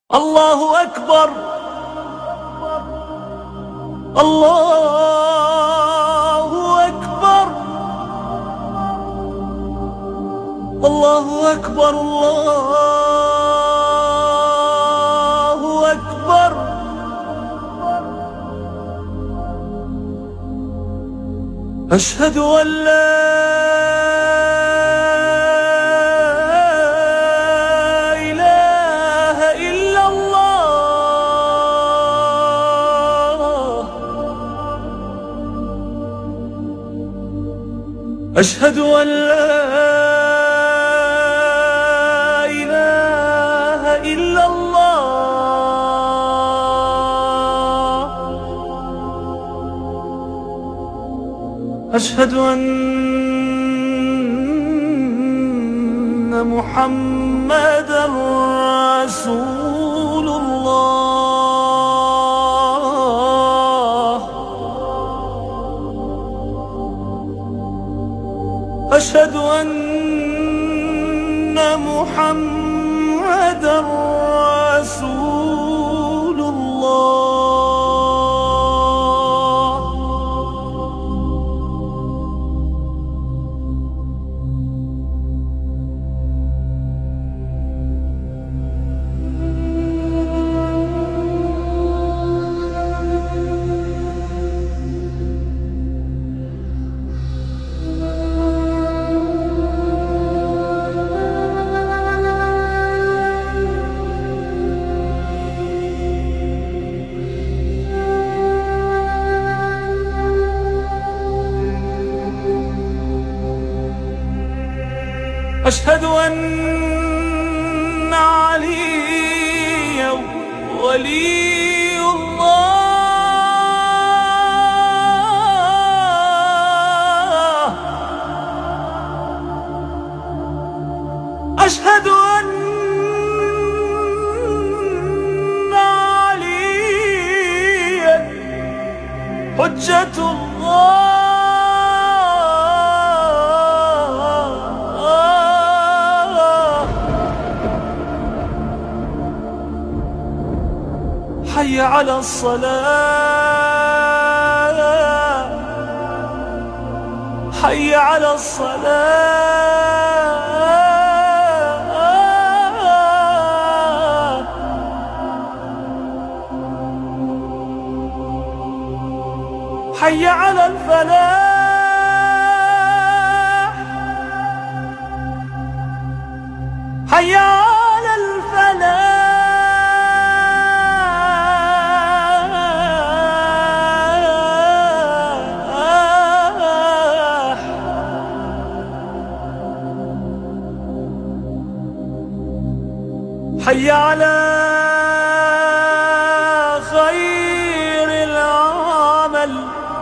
الله أكبر الله أكبر الله أكبر الله أكبر أشهد أن لا أشهد أن لا إله إلا الله أشهد أن محمدًا رسول الله أشهد أن محمدًا رسول الله أشهد أن عليا ولي الله أشهد أن عليا حجة الله حي على الصلاة حي على الصلاة حي على الفلاح حي على الفلاح حي على خير العمل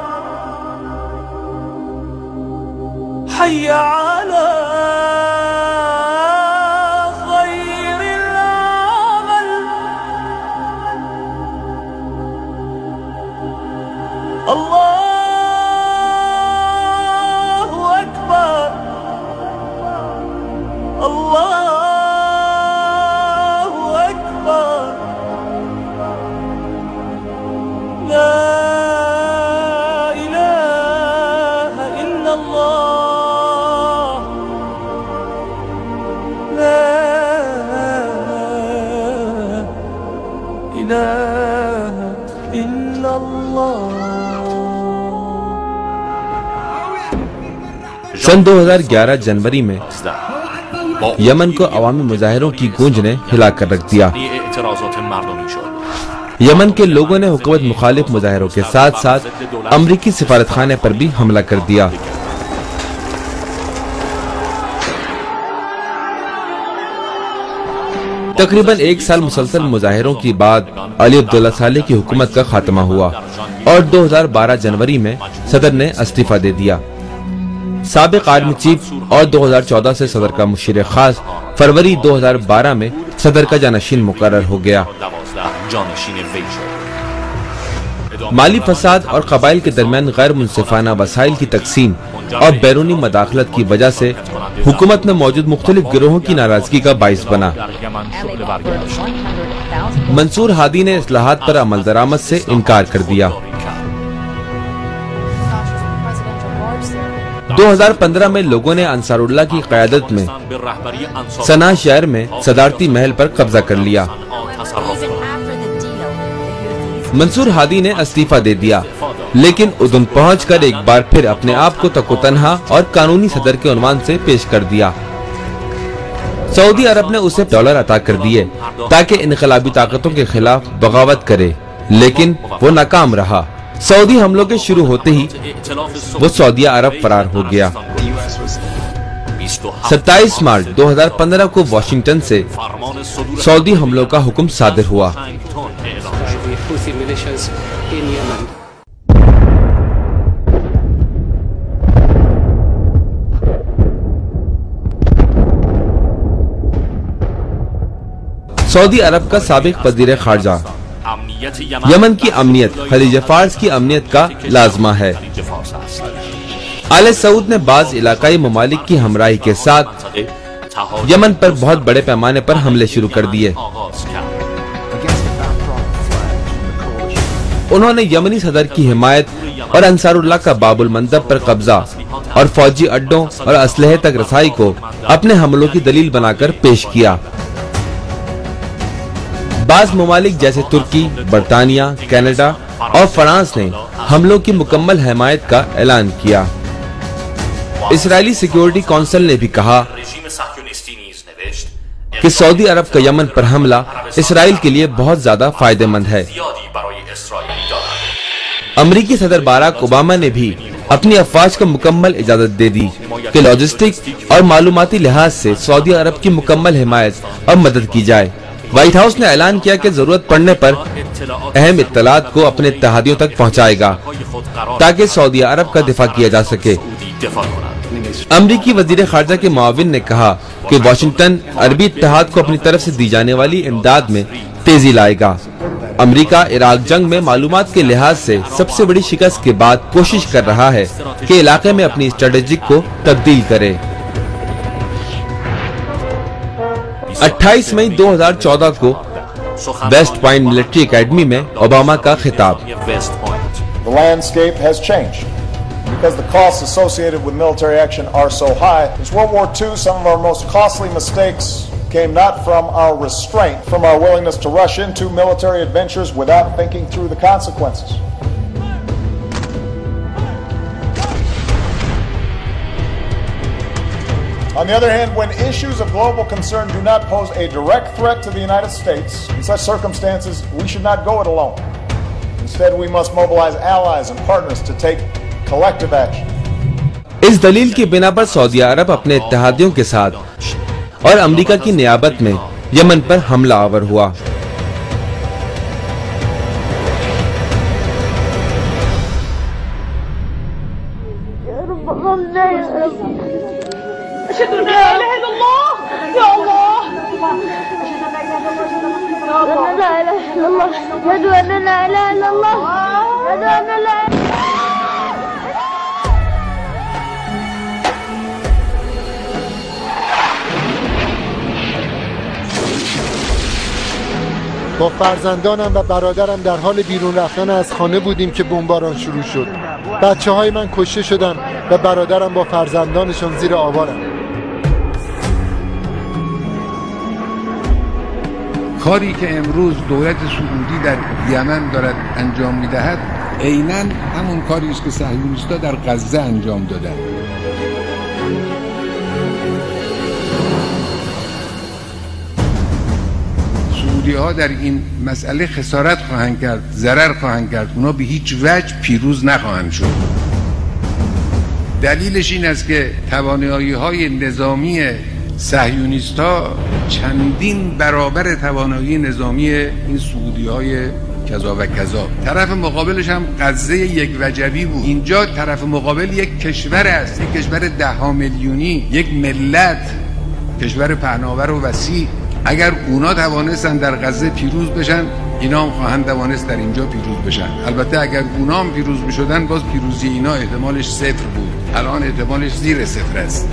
حي على خير العمل الله أكبر الله لا إله إلا الله لا إله إلا الله सन 2011 जनवरी में यमन को अवामी मुजाहिरों की गूंज ने हिला कर रख दिया। यमन के लोगों ने हुकूमत मुखालिफ मुजाहिरों के साथ साथ अमरीकी सिफारतखाने पर भी हमला कर दिया। तकरीबन एक साल मुसलसल मुजाहिरों के बाद अली अब्दुल्ला सालेह की हुकूमत का खात्मा हुआ और 2012 जनवरी में सदर ने इस्तीफा दे दिया। साबिक आर्मी चीफ और 2014 से सदर का मुशीर खास फरवरी 2012 में सदर का जानशीन मुकर्रर हो गया। مالی فساد اور قبائل کے درمیان غیر منصفانہ وسائل کی تقسیم اور بیرونی مداخلت کی وجہ سے حکومت میں موجود مختلف گروہوں کی ناراضگی کا باعث بنا۔ منصور ہادی نے اصلاحات پر عمل درآمد سے انکار کر دیا۔ 2015 میں لوگوں نے انصار اللہ کی قیادت میں صنعاء شہر میں صدارتی محل پر قبضہ کر لیا۔ منصور ہادی نے استعفیٰ دے دیا، لیکن اردن پہنچ کر ایک بار پھر اپنے آپ کو تک و تنہا اور قانونی صدر کے عنوان سے پیش کر دیا۔ سعودی عرب نے اسے $، عطا کر دیے تاکہ انقلابی طاقتوں کے خلاف بغاوت کرے، لیکن وہ ناکام رہا۔ سعودی حملوں کے شروع ہوتے ہی وہ سعودی عرب فرار ہو گیا۔ 27 مارچ 2015 کو واشنگٹن سے سعودی حملوں کا حکم صادر ہوا۔ سعودی عرب کا سابق وزیر خارجہ یمن کی امنیت خلیج فارس کی امنیت کا لازمہ ہے۔ آل سعود نے بعض علاقائی ممالک کی ہمراہی کے ساتھ یمن پر بہت بڑے پیمانے پر حملے شروع کر دیے۔ انہوں نے یمنی صدر کی حمایت اور انصار اللہ کا باب المندب پر قبضہ اور فوجی اڈوں اور اسلحے تک رسائی کو اپنے حملوں کی دلیل بنا کر پیش کیا۔ بعض ممالک جیسے ترکی، برطانیہ، کینیڈا اور فرانس نے حملوں کی مکمل حمایت کا اعلان کیا۔ اسرائیلی سیکیورٹی کونسل نے بھی کہا کہ سعودی عرب کا یمن پر حملہ اسرائیل کے لیے بہت زیادہ فائدہ مند ہے۔ امریکی صدر باراک اوباما نے بھی اپنی افواج کو مکمل اجازت دے دی کہ لاجسٹک اور معلوماتی لحاظ سے سعودی عرب کی مکمل حمایت اور مدد کی جائے۔ وائٹ ہاؤس نے اعلان کیا کہ ضرورت پڑنے پر اہم اطلاعات کو اپنے اتحادیوں تک پہنچائے گا تاکہ سعودی عرب کا دفاع کیا جا سکے۔ امریکی وزیر خارجہ کے معاون نے کہا کہ واشنگٹن عربی اتحاد کو اپنی طرف سے دی جانے والی امداد میں تیزی لائے گا۔ امریکہ عراق جنگ میں معلومات کے لحاظ سے سب سے بڑی شکست کے بعد کوشش کر رہا ہے کہ علاقے میں اپنی اسٹریٹجک کو تبدیل کرے۔ 28 مئی 2014 کو ویسٹ پوائنٹ ملٹری اکیڈمی میں اوباما کا خطاب۔ The landscape has changed because the costs associated with military action are so high. Since World War II, some of our most costly mistakes came not from our restraint, from our willingness to rush into military adventures without thinking through the consequences. On the other hand, when issues of global concern do not pose a direct threat to the United States, in such circumstances, we should not go it alone. Instead, we must mobilize allies and partners to take collective action. اس دلیل کی بنا پر سعودی عرب اپنے اتحادیوں کے ساتھ اور امریکہ کی نیابت میں یمن پر حملہ آور ہوا۔ أشهد أن لا إله إلا الله يا الله لا إله إلا الله أشهد أن لا إله إلا الله أشهد أن لا با فرزندانم و برادرم در حال بیرون رفتن از خانه بودیم که بمباران شروع شد. بچه‌های من کشته شدن و برادرم با فرزندانشان زیر آوارند. کاری که امروز دولت سعودی در یمن دارد انجام می‌دهد عیناً همون کاری است که صهیونیست‌ها در غزه انجام دادند. سعودی‌ها در این مسئله خسارت خواهند کرد، ضرر خواهند کرد، اونا به هیچ وجه پیروز نخواهند شد. دلیلش این است که توانایی‌های نظامی صهیونیست‌ها چندین برابر توانایی نظامی این سعودی‌های کذا و کذا. طرف مقابلش هم غزه یک وجبی بود. اینجا طرف مقابل یک کشور است، یک کشور 10 میلیونی، یک ملت، کشور پهناور و وسیع. اگر اونا توانستن در غزه پیروز بشن اینا هم خواهند توانست در اینجا پیروز بشن. البته اگر اونا هم پیروز میشدن باز پیروزی اینا احتمالش 0 بود، الان احتمالش زیر 0 است.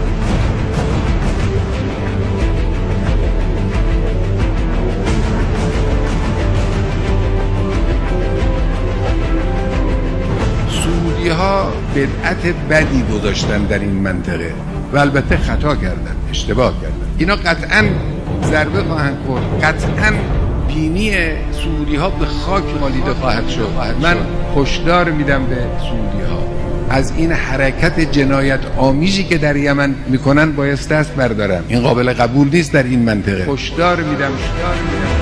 سعودی ها بدعت بدی گذاشتن در این منطقه و البته خطا کردن، اشتباه کردن. اینا قطعاً ضربه خواهند خورد، قطعاً بینی سعودی ها به خاک مالیده خواهد شد. من هشدار میدم به سعودی ها از این حرکت جنایت آمیزی که در یمن میکنن باید دست بردارن. این قابل قبول نیست در این منطقه. هشدار میدم.